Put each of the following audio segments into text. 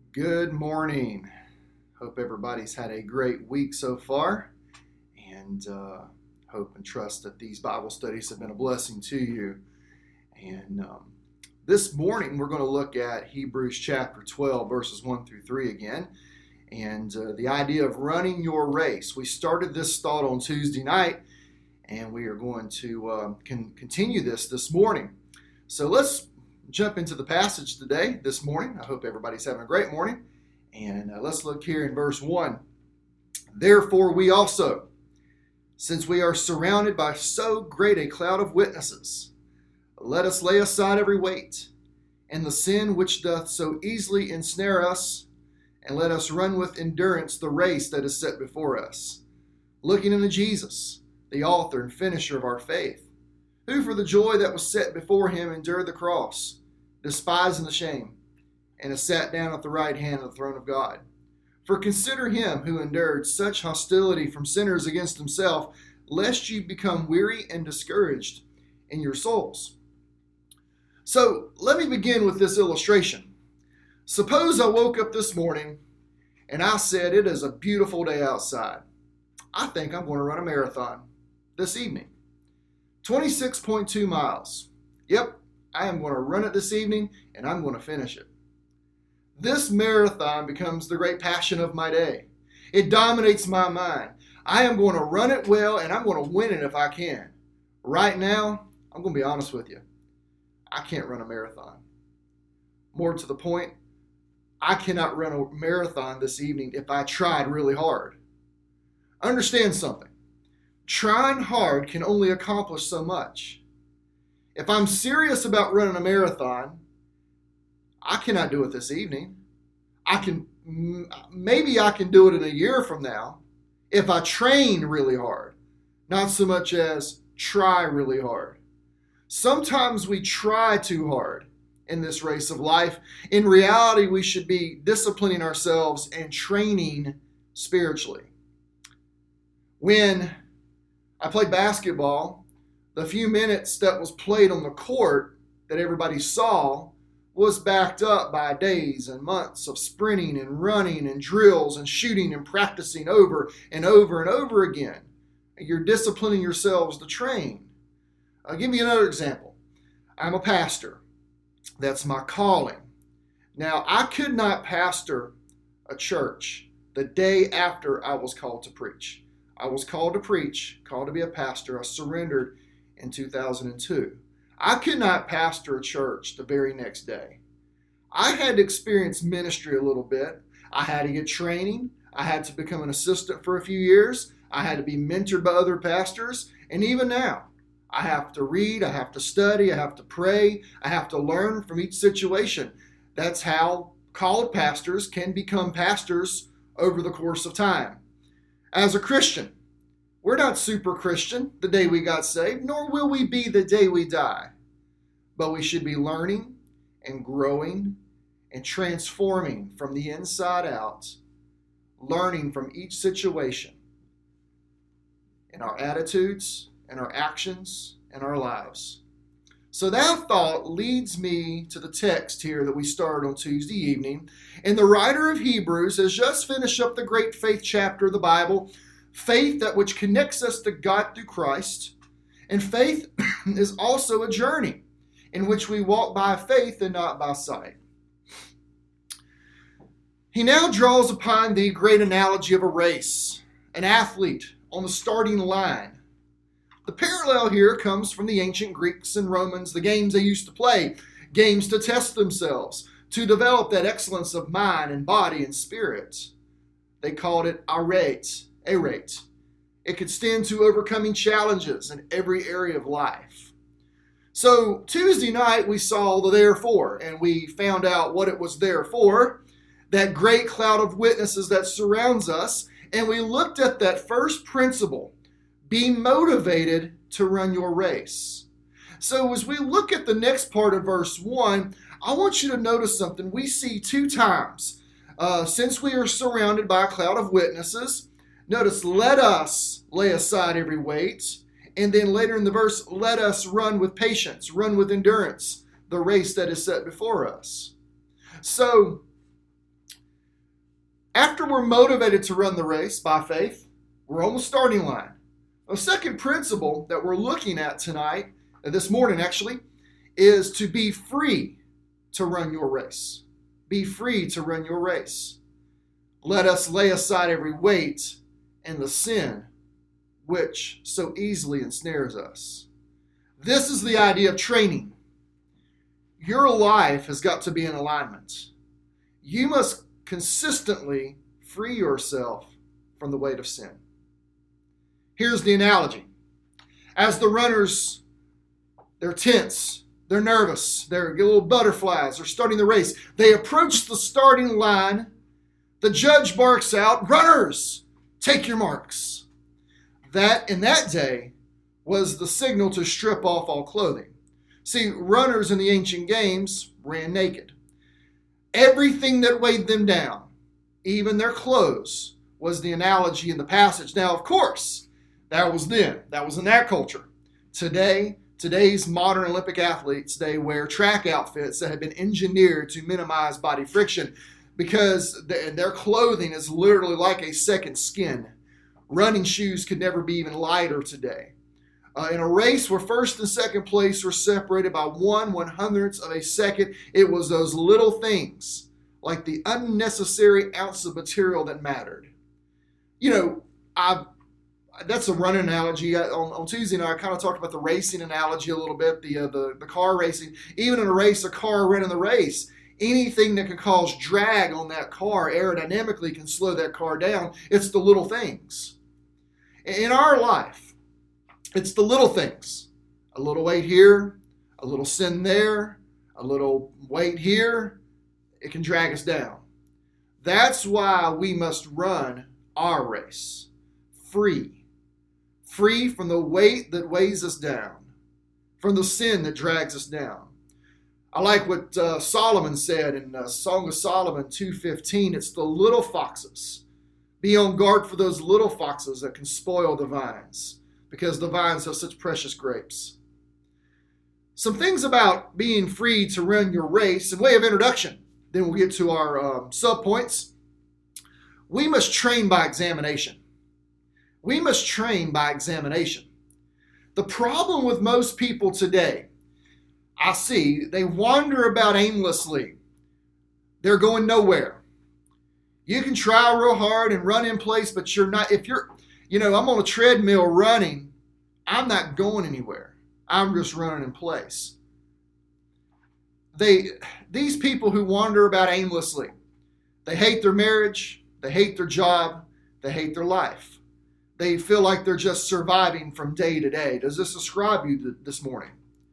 Good morning. Hope everybody's had a great week so far, and hope and trust that these Bible studies have been a blessing to you. And this morning we're going to look at Hebrews chapter 12, verses 1 through 3 again, and the idea of running your race. We started this thought on Tuesday night, and we are going to continue this morning. So let's jump into the passage today, this morning. I hope everybody's having a great morning. And let's look here in verse 1. Therefore we also, since we are surrounded by so great a cloud of witnesses, let us lay aside every weight, and the sin which doth so easily ensnare us, and let us run with endurance the race that is set before us, looking unto Jesus, the author and finisher of our faith, who for the joy that was set before him endured the cross, despising the shame, and has sat down at the right hand of the throne of God. For consider him who endured such hostility from sinners against himself, lest you become weary and discouraged in your souls. So let me begin with this illustration. Suppose I woke up this morning and I said, it is a beautiful day outside. I think I'm going to run a marathon this evening. 26.2 miles. Yep, I am going to run it this evening, and I'm going to finish it. This marathon becomes the great passion of my day. It dominates my mind. I am going to run it well, and I'm going to win it if I can. Right now, I'm going to be honest with you. I can't run a marathon. More to the point, I cannot run a marathon this evening if I tried really hard. Understand something. Trying hard can only accomplish so much. If I'm serious about running a marathon, I cannot do it this evening. Maybe I can do it in a year from now if I train really hard, not so much as try really hard. Sometimes we try too hard in this race of life. In reality, we should be disciplining ourselves and training spiritually. When I played basketball, the few minutes that was played on the court that everybody saw was backed up by days and months of sprinting and running and drills and shooting and practicing over and over and over again. You're disciplining yourselves to train. I'll give you another example. I'm a pastor. That's my calling. Now, I could not pastor a church the day after I was called to preach. I was called to preach, called to be a pastor. I surrendered in 2002. I could not pastor a church the very next day. I had to experience ministry a little bit. I had to get training. I had to become an assistant for a few years. I had to be mentored by other pastors. And even now, I have to read, I have to study, I have to pray, I have to learn from each situation. That's how called pastors can become pastors over the course of time. As a Christian, we're not super Christian the day we got saved, nor will we be the day we die. But we should be learning and growing and transforming from the inside out, learning from each situation in our attitudes, in our actions, in our lives. So that thought leads me to the text here that we started on Tuesday evening. And the writer of Hebrews has just finished up the great faith chapter of the Bible, faith that which connects us to God through Christ. And faith is also a journey in which we walk by faith and not by sight. He now draws upon the great analogy of a race, an athlete on the starting line. The parallel here comes from the ancient Greeks and Romans, the games they used to play, games to test themselves, to develop that excellence of mind and body and spirit. They called it arete. It could stand to overcoming challenges in every area of life. So Tuesday night we saw the therefore, and we found out what it was there for, that great cloud of witnesses that surrounds us, and we looked at that first principle, be motivated to run your race. So as we look at the next part of verse 1, I want you to notice something. We see two times, since we are surrounded by a cloud of witnesses, notice, let us lay aside every weight. And then later in the verse, let us run with patience, run with endurance, the race that is set before us. So After we're motivated to run the race by faith, we're on the starting line. A second principle that we're looking at tonight, this morning actually, is to be free to run your race. Be free to run your race. Let us lay aside every weight and the sin which so easily ensnares us. This is the idea of training. Your life has got to be in alignment. You must consistently free yourself from the weight of sin. Here's the analogy. As the runners, they're tense, they're nervous, they're little butterflies, they're starting the race. They approach the starting line. The judge barks out, "Runners, take your marks." That, in that day, was the signal to strip off all clothing. See, runners in the ancient games ran naked. Everything that weighed them down, even their clothes, was the analogy in the passage. Now, of course, that was then. That was in that culture. Today's modern Olympic athletes, they wear track outfits that have been engineered to minimize body friction because their clothing is literally like a second skin. Running shoes could never be even lighter today. In a race where first and second place were separated by 1/100th of a second, it was those little things, like the unnecessary ounce of material that mattered. You know, that's a running analogy. On Tuesday night, I kind of talked about the racing analogy a little bit, the car racing. Even in a race, a car running the race, anything that can cause drag on that car aerodynamically can slow that car down. It's the little things. In our life, it's the little things. A little weight here, a little sin there, a little weight here. It can drag us down. That's why we must run our race free from the weight that weighs us down, from the sin that drags us down. I like what Solomon said in Song of Solomon 2:15. It's the little foxes. Be on guard for those little foxes that can spoil the vines, because the vines have such precious grapes. Some things about being free to run your race in way of introduction. Then we'll get to our sub-points. We must train by examination. We must train by examination. The problem with most people today, I see, they wander about aimlessly. They're going nowhere. You can try real hard and run in place, but you're not, I'm on a treadmill running, I'm not going anywhere. I'm just running in place. These people who wander about aimlessly, they hate their marriage, they hate their job, they hate their life. They feel like they're just surviving from day to day. Does this describe you this morning?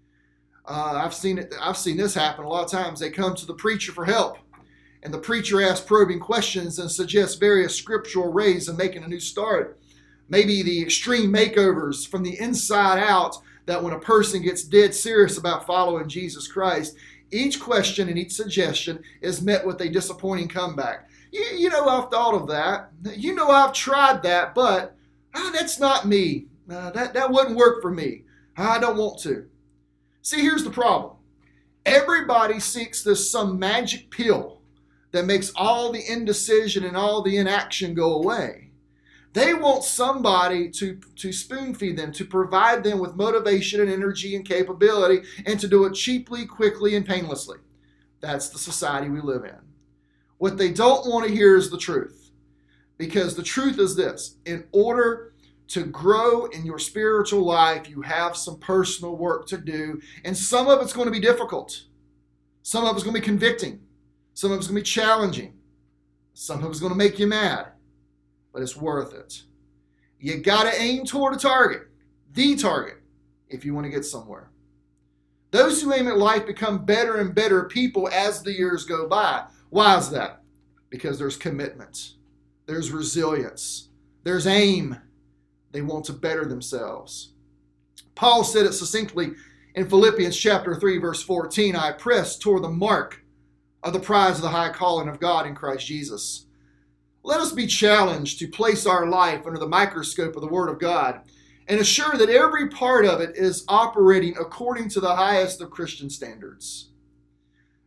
I've seen this happen a lot of times. They come to the preacher for help, and the preacher asks probing questions and suggests various scriptural ways of making a new start. Maybe the extreme makeovers from the inside out, that when a person gets dead serious about following Jesus Christ, each question and each suggestion is met with a disappointing comeback. I've thought of that. I've tried that, but that's not me. That wouldn't work for me. I don't want to. See, here's the problem. Everybody seeks some magic pill that makes all the indecision and all the inaction go away. They want somebody to spoon feed them, to provide them with motivation and energy and capability, and to do it cheaply, quickly, and painlessly. That's the society we live in. What they don't want to hear is the truth. Because the truth is this: in order to grow in your spiritual life, you have some personal work to do, and some of it's going to be difficult. Some of it's going to be convicting. Some of it's going to be challenging. Some of it's going to make you mad. But it's worth it. You got to aim toward a target, the target, if you want to get somewhere. Those who aim at life become better and better people as the years go by. Why is that? Because there's commitment. There's resilience. There's aim. They want to better themselves. Paul said it succinctly in Philippians chapter 3, verse 14, "I press toward the mark of the prize of the high calling of God in Christ Jesus." Let us be challenged to place our life under the microscope of the Word of God and assure that every part of it is operating according to the highest of Christian standards.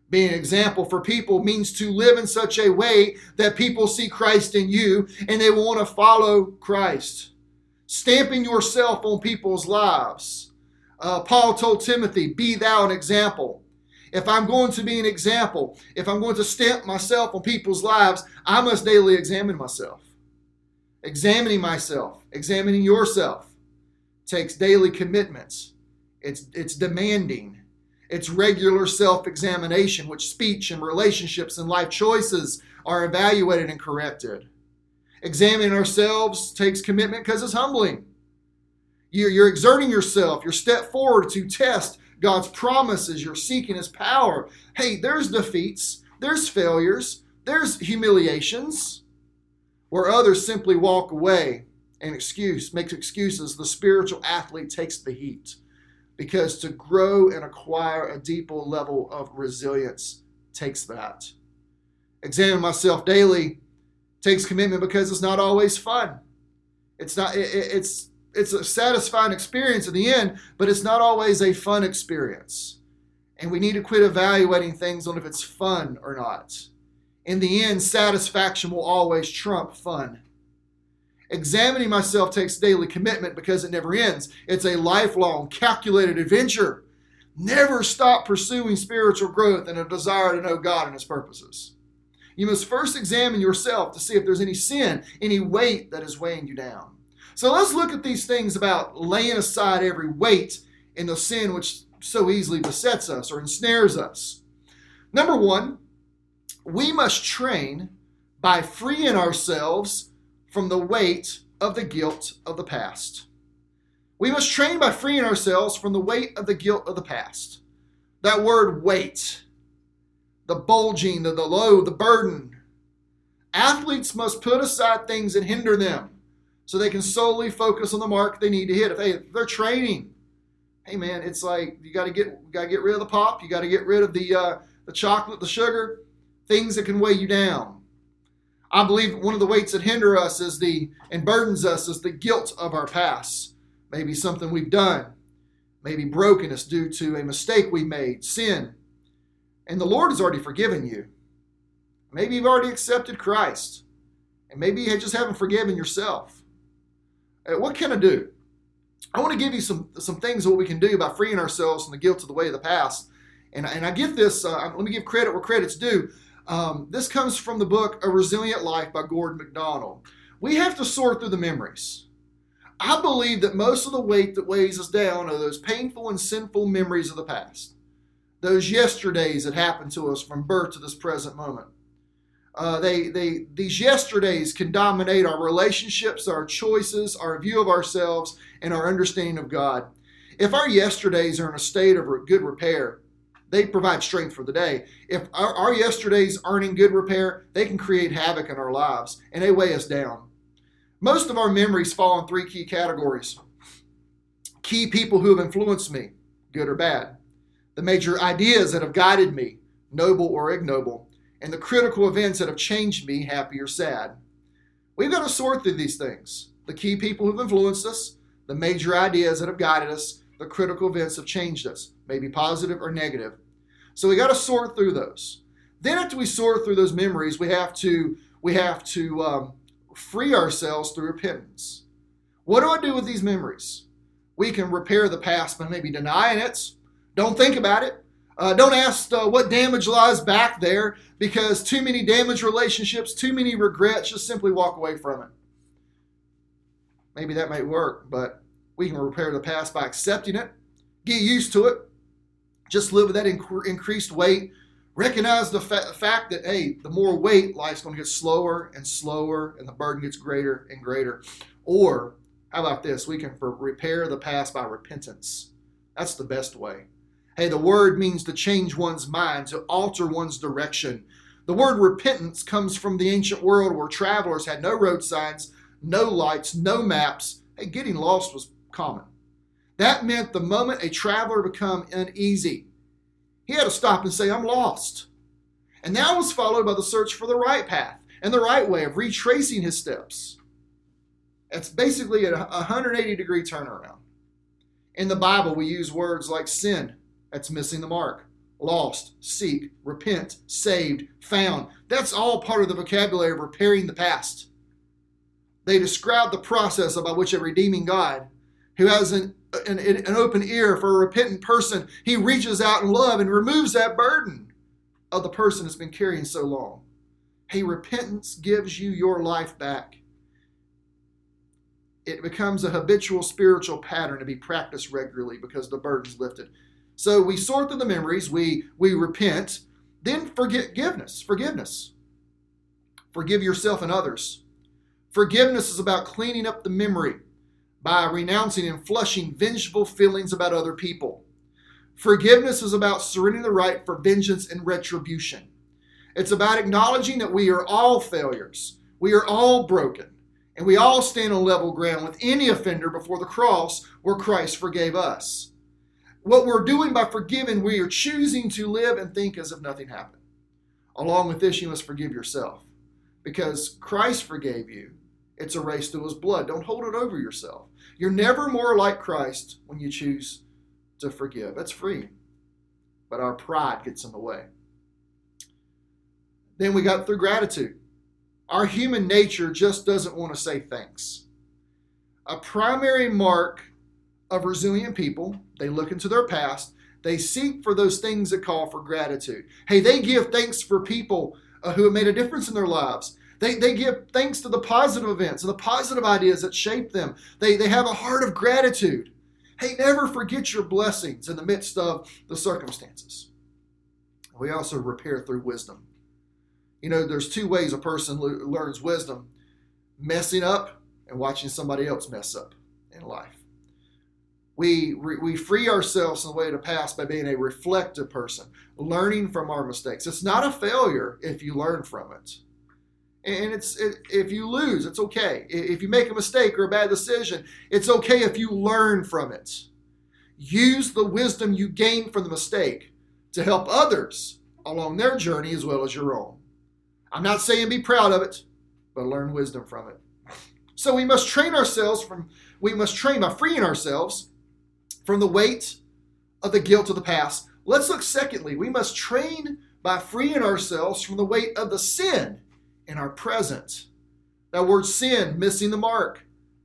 Being an example for people means to live in such a way that people see Christ in you and they will want to follow Christ. Stamping yourself on people's lives. Paul told Timothy, be thou an example. If I'm going to be an example, if I'm going to stamp myself on people's lives, I must daily examine myself. Examining myself, examining yourself, takes daily commitments. It's demanding. It's regular self-examination, which speech and relationships and life choices are evaluated and corrected. Examining ourselves takes commitment because it's humbling. You're exerting yourself. You're step forward to test God's promises. You're seeking His power. Hey, there's defeats. There's failures. There's humiliations. Where others simply walk away and make excuses, the spiritual athlete takes the heat. Because to grow and acquire a deeper level of resilience takes that. Examine myself daily takes commitment because it's not always fun. It's a satisfying experience in the end, but it's not always a fun experience. And we need to quit evaluating things on if it's fun or not. In the end, satisfaction will always trump fun. Examining myself takes daily commitment because it never ends. It's a lifelong, calculated adventure. Never stop pursuing spiritual growth and a desire to know God and His purposes. You must first examine yourself to see if there's any sin, any weight that is weighing you down. So let's look at these things about laying aside every weight in the sin which so easily besets us or ensnares us. Number one, we must train by freeing ourselves from the weight of the guilt of the past. We must train by freeing ourselves from the weight of the guilt of the past. That word weight, the bulging, the load, the burden. Athletes must put aside things that hinder them so they can solely focus on the mark they need to hit. If they're training, hey man, it's like you got to get rid of the pop, you got to get rid of the chocolate, the sugar, things that can weigh you down. I believe one of the weights that hinder us and burdens us is the guilt of our past. Maybe something we've done. Maybe brokenness due to a mistake we made, sin. And the Lord has already forgiven you. Maybe you've already accepted Christ. And maybe you just haven't forgiven yourself. What can I do? I want to give you some things of what we can do by freeing ourselves from the guilt of the way of the past. And I get this, let me give credit where credit's due. This comes from the book A Resilient Life by Gordon MacDonald. We have to sort through the memories. I believe that most of the weight that weighs us down are those painful and sinful memories of the past. Those yesterdays that happened to us from birth to this present moment. These yesterdays can dominate our relationships, our choices, our view of ourselves, and our understanding of God. If our yesterdays are in a state of good repair, they provide strength for the day. If our yesterdays aren't in good repair, they can create havoc in our lives, and they weigh us down. Most of our memories fall in three key categories. Key people who have influenced me, good or bad. The major ideas that have guided me, noble or ignoble. And the critical events that have changed me, happy or sad. We've got to sort through these things. The key people who have influenced us, the major ideas that have guided us, the critical events have changed us, maybe positive or negative. So we got to sort through those. Then after we sort through those memories, we have to free ourselves through repentance. What do I do with these memories? We can repair the past by maybe denying it. Don't think about it. Don't ask what damage lies back there, because too many damaged relationships, too many regrets, just simply walk away from it. Maybe that might work, but we can repair the past by accepting it, get used to it, just live with that increased weight, recognize the fact that, hey, the more weight, life's going to get slower and slower, and the burden gets greater and greater. Or, how about this? We can repair the past by repentance. That's the best way. Hey, the word means to change one's mind, to alter one's direction. The word repentance comes from the ancient world where travelers had no road signs, no lights, no maps. Hey, getting lost was common. That meant the moment a traveler became uneasy, he had to stop and say, I'm lost. And that was followed by the search for the right path and the right way of retracing his steps. It's basically a 180-degree turnaround. In the Bible, we use words like sin, that's missing the mark. lost, seek, repent, saved, found. That's all part of the vocabulary of repairing the past. They describe the process by which a redeeming God, who has an open ear for a repentant person, he reaches out in love and removes that burden of the person that's been carrying so long. Hey, repentance gives you your life back. It becomes a habitual spiritual pattern to be practiced regularly because the burden's lifted. So we sort through the memories, we repent, then forgiveness. Forgive yourself and others. Forgiveness is about cleaning up the memory by renouncing and flushing vengeful feelings about other people. Forgiveness is about surrendering the right for vengeance and retribution. It's about acknowledging that we are all failures. We are all broken. And we all stand on level ground with any offender before the cross where Christ forgave us. What we're doing by forgiving, we are choosing to live and think as if nothing happened. Along with this, you must forgive yourself. Because Christ forgave you. It's a race to his blood. Don't hold it over yourself. You're never more like Christ when you choose to forgive. That's free. But our pride gets in the way. Then we got through gratitude. Our human nature just doesn't want to say thanks. A primary mark of resilient people, they look into their past, they seek for those things that call for gratitude. Hey, they give thanks for people who have made a difference in their lives. They give thanks to the positive events and the positive ideas that shape them. They have a heart of gratitude. Hey, never forget your blessings in the midst of the circumstances. We also repair through wisdom. You know, there's two ways a person learns wisdom: messing up and watching somebody else mess up in life. We free ourselves in the way of the past by being a reflective person, learning from our mistakes. It's not a failure if you learn from it. And if you lose, it's okay. If you make a mistake or a bad decision, it's okay if you learn from it. Use the wisdom you gain from the mistake to help others along their journey as well as your own. I'm not saying be proud of it, but learn wisdom from it. So we must train by freeing ourselves from the weight of the guilt of the past. Let's look secondly. We must train by freeing ourselves from the weight of the sin in our present. That word sin, missing the mark.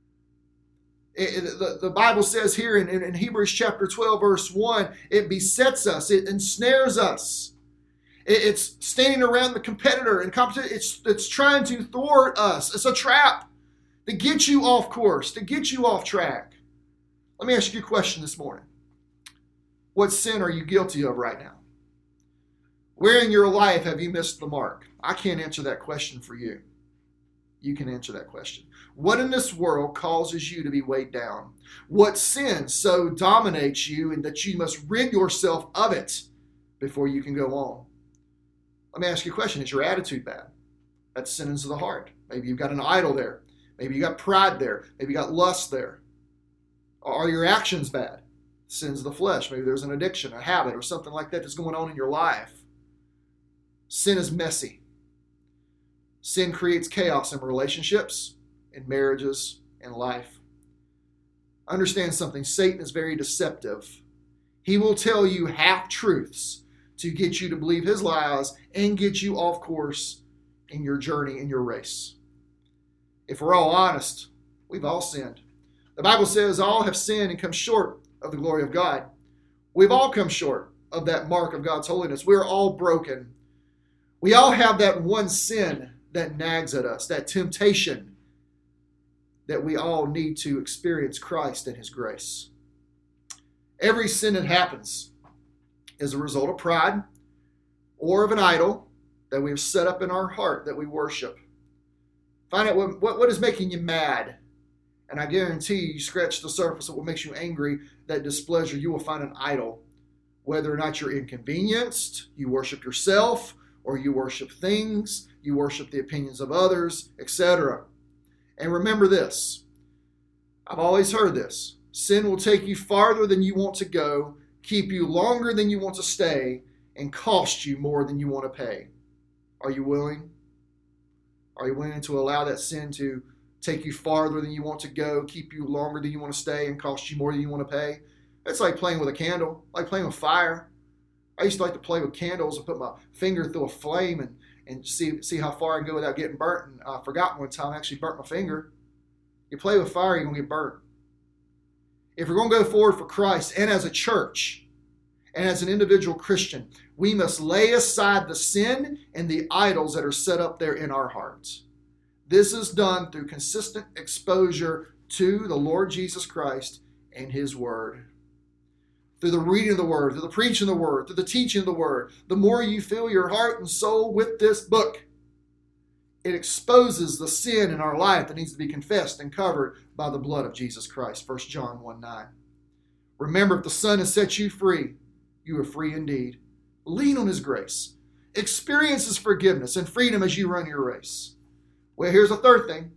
The Bible says here in Hebrews chapter 12, verse 1, it besets us, it ensnares us. It's standing around the competitor and competition. It's trying to thwart us. It's a trap to get you off course, to get you off track. Let me ask you a question this morning. What sin are you guilty of right now? Where in your life have you missed the mark? I can't answer that question for you. You can answer that question. What in this world causes you to be weighed down? What sin so dominates you and that you must rid yourself of it before you can go on? Let me ask you a question. Is your attitude bad? That's sins of the heart. Maybe you've got an idol there. Maybe you got pride there. Maybe you got lust there. Are your actions bad? Sins of the flesh. Maybe there's an addiction, a habit, or something like that that's going on in your life. Sin is messy. Sin creates chaos in relationships, in marriages, in life. Understand something. Satan is very deceptive. He will tell you half-truths to get you to believe his lies and get you off course in your journey, in your race. If we're all honest, we've all sinned. The Bible says all have sinned and come short of the glory of God. We've all come short of that mark of God's holiness. We're all broken. We all have that one sin that nags at us, that temptation that we all need to experience Christ and his grace. Every sin that happens is a result of pride or of an idol that we've set up in our heart that we worship. Find out what is making you mad. And I guarantee you scratch the surface of what makes you angry, that displeasure, you will find an idol. Whether or not you're inconvenienced, you worship yourself, or you worship things, you worship the opinions of others, etc. And remember this. I've always heard this. Sin will take you farther than you want to go, keep you longer than you want to stay, and cost you more than you want to pay. Are you willing? Are you willing to allow that sin to take you farther than you want to go, keep you longer than you want to stay, and cost you more than you want to pay? It's like playing with a candle, like playing with fire. I used to like to play with candles and put my finger through a flame and see how far I can go without getting burnt. And I forgot one time I actually burnt my finger. You play with fire, you're going to get burnt. If we're going to go forward for Christ and as a church and as an individual Christian, we must lay aside the sin and the idols that are set up there in our hearts. This is done through consistent exposure to the Lord Jesus Christ and His Word. Through the reading of the Word, through the preaching of the Word, through the teaching of the Word, the more you fill your heart and soul with this book, it exposes the sin in our life that needs to be confessed and covered by the blood of Jesus Christ. 1 John 1:9. Remember, if the Son has set you free, you are free indeed. Lean on His grace. Experience His forgiveness and freedom as you run your race. Well, here's a third thing.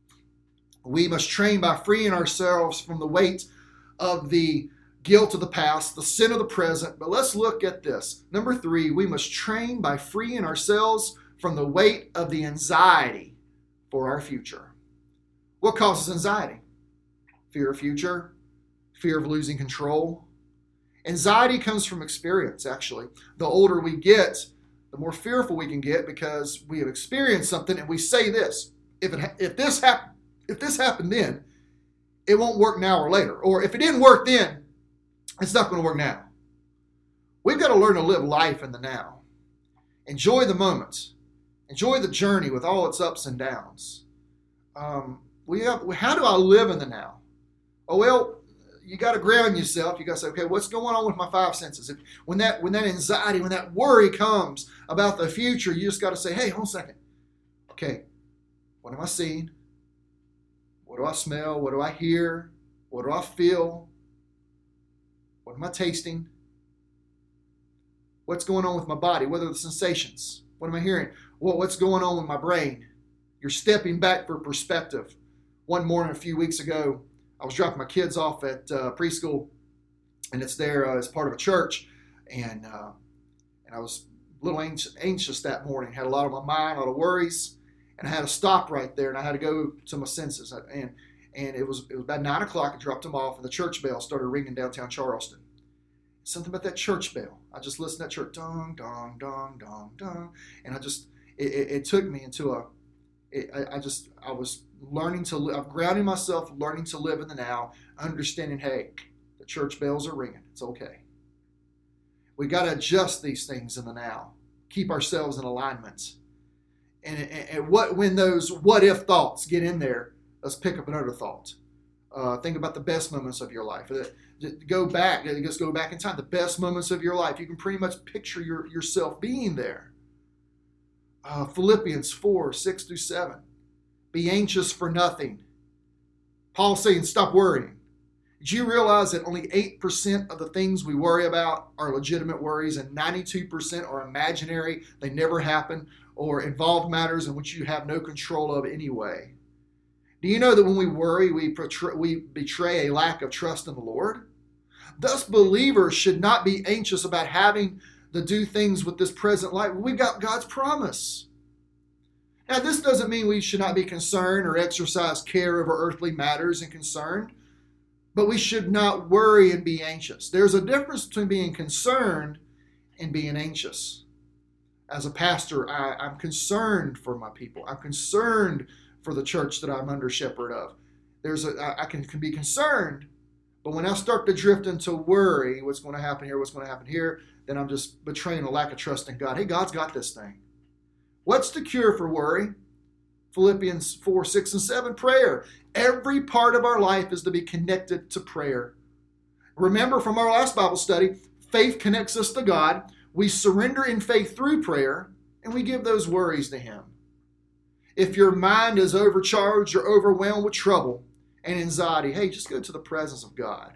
We must train by freeing ourselves from the weight of the guilt of the past, the sin of the present. But let's look at this. Number 3, we must train by freeing ourselves from the weight of the anxiety for our future. What causes anxiety? Fear of future, fear of losing control. Anxiety comes from experience, actually. The older we get, the more fearful we can get because we have experienced something and we say this, if this happened then, it won't work now or later. Or if it didn't work then, it's not going to work now. We've got to learn to live life in the now. Enjoy the moments. Enjoy the journey with all its ups and downs. How do I live in the now? Oh, well, you got to ground yourself. You got to say, okay, what's going on with my 5 senses? When that anxiety, when that worry comes about the future, you just got to say, hey, hold on a second. Okay, what am I seeing? What do I smell? What do I hear? What do I feel? What am I tasting? What's going on with my body? What are the sensations? What am I hearing? What's going on with my brain? You're stepping back for perspective. One morning a few weeks ago, I was dropping my kids off at preschool, and it's there as part of a church, and I was a little anxious that morning. Had a lot on my mind, a lot of worries, and I had to stop right there, and I had to go to my senses. And it was about 9 o'clock. I dropped them off, and the church bell started ringing downtown Charleston. Something about that church bell. I just listened to that church, dong, dong, dong, dong, dong, and it took me into I was learning to live. I'm grounding myself, learning to live in the now, understanding, hey, the church bells are ringing. It's okay. We got to adjust these things in the now. Keep ourselves in alignment. And when those what if thoughts get in there, let's pick up another thought. Think about the best moments of your life. Go back in time. The best moments of your life. You can pretty much picture yourself being there. Philippians 4:6-7. Be anxious for nothing. Paul's saying, stop worrying. Did you realize that only 8% of the things we worry about are legitimate worries and 92% are imaginary, they never happen, or involve matters in which you have no control of anyway? Do you know that when we worry, we betray a lack of trust in the Lord? Thus, believers should not be anxious about having to do things with this present life. We've got God's promise. Now, this doesn't mean we should not be concerned or exercise care over earthly matters and concerned, but we should not worry and be anxious. There's a difference between being concerned and being anxious. As a pastor, I'm concerned for my people. I'm concerned for the church that I'm under shepherd of. I can be concerned, but when I start to drift into worry, what's going to happen here, then I'm just betraying a lack of trust in God. Hey, God's got this thing. What's the cure for worry? Philippians 4:6-7, prayer. Every part of our life is to be connected to prayer. Remember from our last Bible study, faith connects us to God. We surrender in faith through prayer, and we give those worries to Him. If your mind is overcharged or overwhelmed with trouble and anxiety, hey, just go to the presence of God.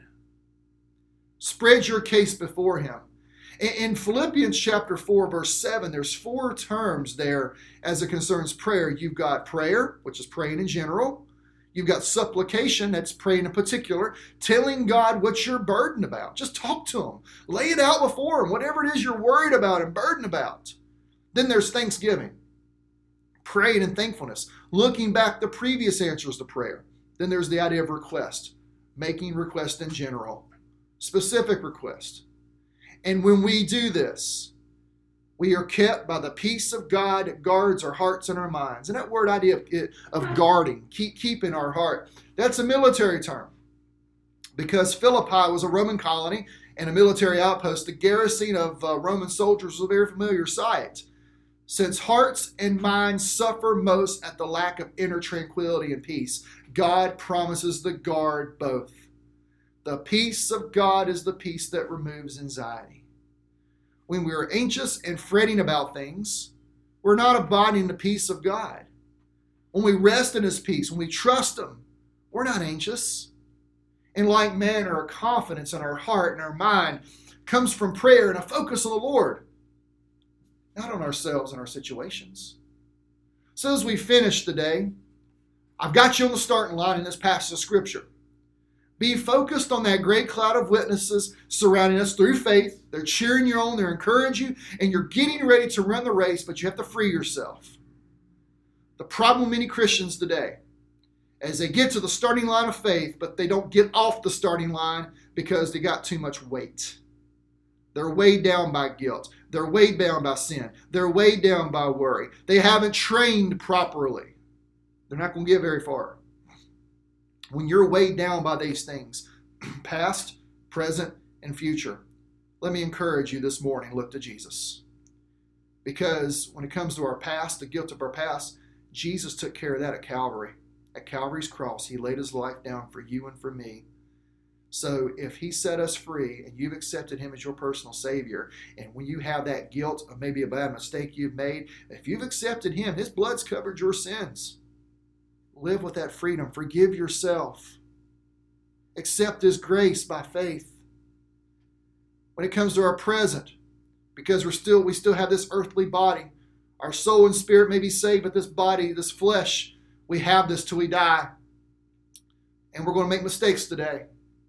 Spread your case before Him. In Philippians chapter 4, verse 7, there's 4 terms there as it concerns prayer. You've got prayer, which is praying in general. You've got supplication, that's praying in particular. Telling God what you're burdened about. Just talk to Him. Lay it out before Him, whatever it is you're worried about and burdened about. Then there's thanksgiving. Praying in thankfulness. Looking back the previous answers to prayer. Then there's the idea of request. Making request in general. Specific request. And when we do this, we are kept by the peace of God that guards our hearts and our minds. And that word idea of guarding, keeping our heart, that's a military term. Because Philippi was a Roman colony and a military outpost, the garrison of Roman soldiers was a very familiar sight. Since hearts and minds suffer most at the lack of inner tranquility and peace, God promises to guard both. The peace of God is the peace that removes anxiety. When we are anxious and fretting about things, we're not abiding the peace of God. When we rest in His peace, when we trust Him, we're not anxious. In like manner, our confidence in our heart and our mind comes from prayer and a focus on the Lord, not on ourselves and our situations. So as we finish today, I've got you on the starting line in this passage of Scripture. Be focused on that great cloud of witnesses surrounding us through faith. They're cheering you on, they're encouraging you, and you're getting ready to run the race, but you have to free yourself. The problem with many Christians today is they get to the starting line of faith, but they don't get off the starting line because they got too much weight. They're weighed down by guilt. They're weighed down by sin. They're weighed down by worry. They haven't trained properly. They're not going to get very far. When you're weighed down by these things, past, present, and future, let me encourage you this morning, look to Jesus. Because when it comes to our past, the guilt of our past, Jesus took care of that at Calvary. At Calvary's cross, He laid His life down for you and for me. So if He set us free and you've accepted Him as your personal Savior, and when you have that guilt of maybe a bad mistake you've made, if you've accepted Him, His blood's covered your sins. Live with that freedom. Forgive yourself. Accept His grace by faith. When it comes to our present, because we still have this earthly body, our soul and spirit may be saved, but this body, this flesh, we have this till we die. And we're going to make mistakes today.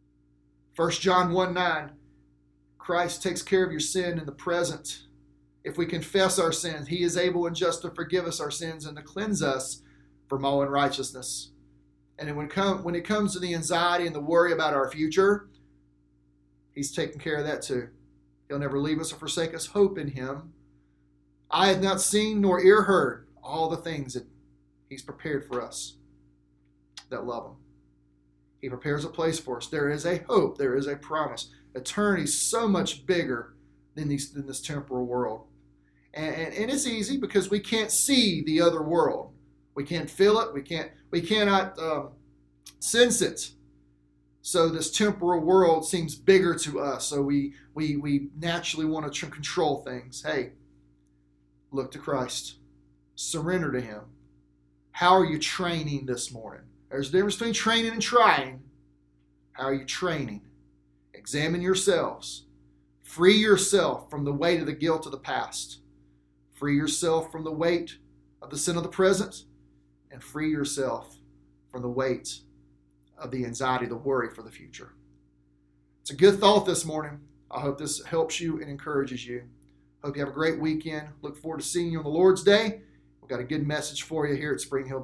1 John 1:9, Christ takes care of your sin in the present. If we confess our sins, He is able and just to forgive us our sins and to cleanse us from all unrighteousness. And then when it comes to the anxiety and the worry about our future, He's taking care of that too. He'll never leave us or forsake us. Hope in Him. I have not seen nor ear heard all the things that He's prepared for us that love Him. He prepares a place for us. There is a hope. There is a promise. Eternity is so much bigger than this temporal world. And it's easy because we can't see the other world. We can't feel it. We cannot sense it. So this temporal world seems bigger to us. So we naturally want to control things. Hey, look to Christ. Surrender to Him. How are you training this morning? There's a difference between training and trying. How are you training? Examine yourselves. Free yourself from the weight of the guilt of the past. Free yourself from the weight of the sin of the present. And free yourself from the weight of the anxiety, the worry for the future. It's a good thought this morning. I hope this helps you and encourages you. Hope you have a great weekend. Look forward to seeing you on the Lord's Day. We've got a good message for you here at Spring Hill